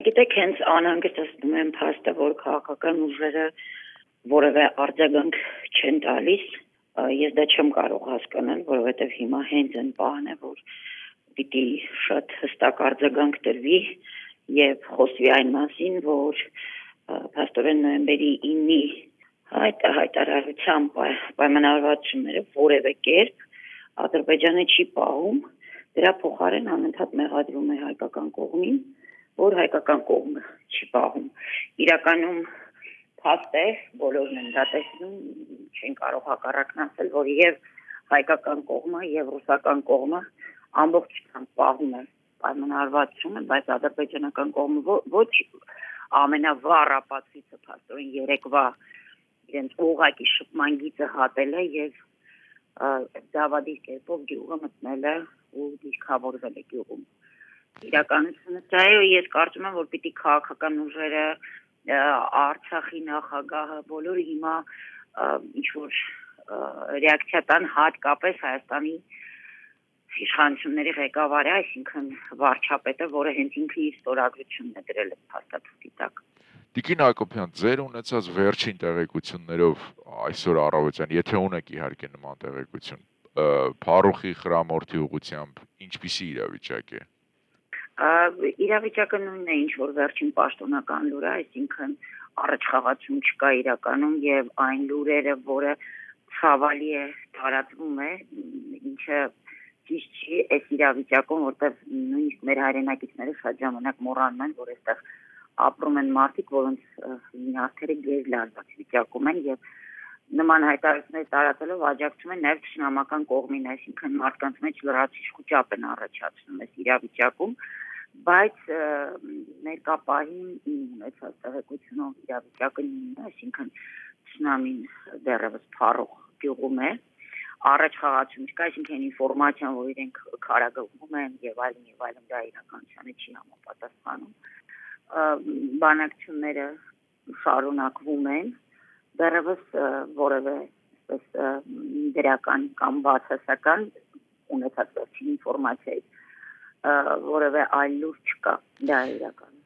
Գիտեք, հենց անհանգստացնում եմ փաստը, որ քաղաքական ուժերը որևէ արձագանք չեն տալիս, ես դա չեմ կարող հասկանալ, որովհետև հիմա հենց այն պահն է, որ պիտի շատ հստակ արձագանք տրվի եւ խոսվի այն մասին, որ փաստորեն նոյեմբերի 9-ի հայտարարության պայմանավորվածությունները որևէ կերպ Ադրբեջանը չի պահում, դրա փոխարեն անընդհատ մեղադրում է հայկական կողմին, որ հայկական կողմը չի պահում։ Իրականում փաստ է, բոլորն են դա տեսնում, չեն կարող հակառակն ասել, որ եւ հայկական կողմը եւ ռուսական կողմը ամբողջությամբ պահում է պայմանավորվածությունը, բայց ադրբեջանական կողմը ոչ ամենավառ ապացույցը փաստորեն երեկվա իրենց ուղղակի շփման գիծը հատել է եւ դավադիր կերպով գյուղը մտնել է ու դիրքավորվել է գյուղում։ Իրականությունը դա է, ես կարծում եմ, որ պիտի քաղաքական ուժերը, Արցախի նախագահը, բոլորը հիմա ինչ որ ռեակցիա տան հատկապես Հայաստանի իշխանությունների ղեկավարը, այսինքն վարչապետը, որը հենց ինքը իր ստորագրությունն է դրել փաստաթղթի տակ։ Տիկին Հակոբյան, ձեր ունեցած վերջին տեղեկություններով այսօր առավոտյան, եթե ունեք իհարկե նման տեղեկություն, Փարուխի խրամորդի ուղղությամբ ինչպիսի իրավիճակ է։ Իրավիճակը նույնն է, ինչ որ վերջին պաշտոնական լուրը, այսինքն առաջխաղացում չկա իրականում եւ այն լուրերը, որը ցավալի է տարածվում է, ինչը ճիշտ չի այս իրավիճակում, որտեղ նույնիսկ մեր հայրենակիցները շատ ժամանակ մոռանում են, որ այստեղ ապրում են մարդիկ, որոնց նյարդերը գերլարված վիճակում են եւ նման հայտարարություններ տարածելով աջակցում են նաեւ ճշնամական կողմին, այսինքն մարդկանց մեջ լրացուցիչ խոճապ են առաջացնում այս իրավիճակում, բայց ներկապահին ունեցած տեղեկությունով իրավիճակը նույնն է, այսինքն ճշնամին դեռևս Փարուխ գյուղում է, առաջ խաղացում չկա, այսինքն ինֆորմացիան, որ իրենք քարագվում են եւ այլն դա իրականությանը չի համապատասխանում։ Բանակցությունները շարունակվում են, դեռևս որևէ դրական կամ բացասական ունեցած վերջին ինֆորմացիայից որևէ այլ լուր չկա, դա է իրական։